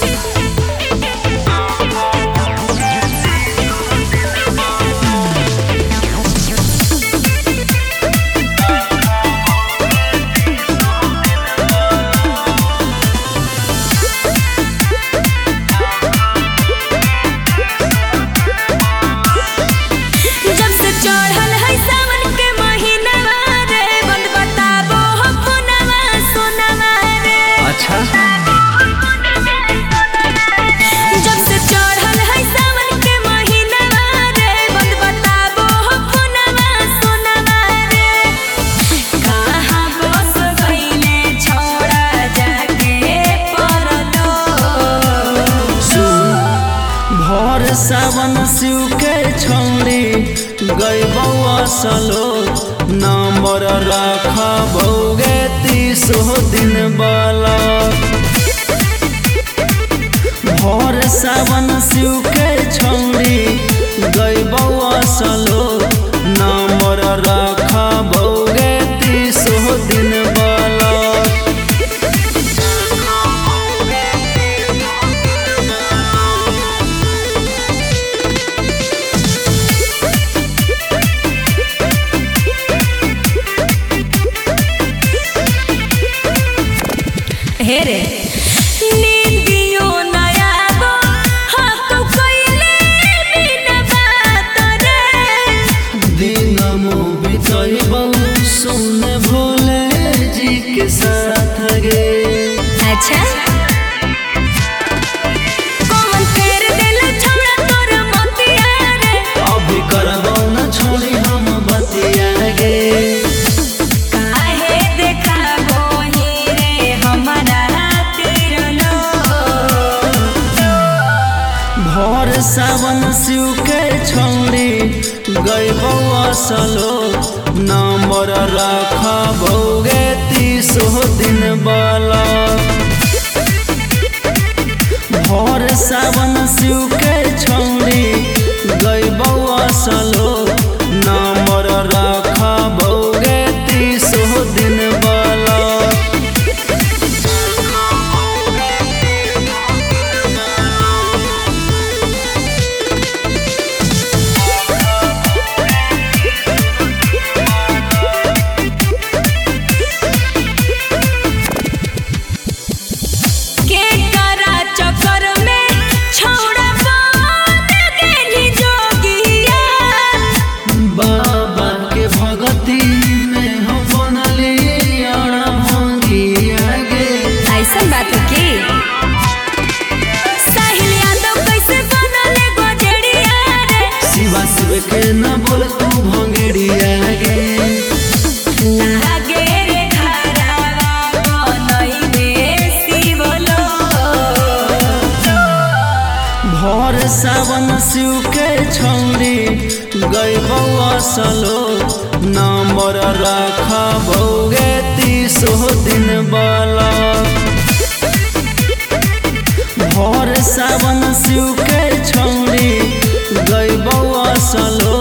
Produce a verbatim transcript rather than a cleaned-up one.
सावन शिव के छौड़ी गईबौ असलो नंबर रखबौगे तीसो दिन वाला भोर सावन शिव के छौड़ी गईबौ असलो नंबर रखबौगे तीसो दिन वाला हेरे नींदियो नया बो हाँ तो कोइले बिना बात रे दिन मो बिताइबौ सुन भोले जी के साथ गे। अच्छा कौन फेर दिल छोड़ा तोर मोतिया रे अभी करबौ न छोड़ी हम बतिया गे। भोर सावन शिव के छौड़ी गईबौ असलो नंबर रखबौगे तीसो दिन वाला भोर सावन शिव के छौड़ी गईबौ असलो नंबर रखबौगे तीसो दिन वाला के न बोल तू भंगेरिया गे लागे रे घरवा बनइबे शिवलो भोर सावन शिव के छौड़ी गईबौ असलो नंबर रखबौगे तीसो दिन वाला भोर सावन शिव के छौड़ी गईबौ असलो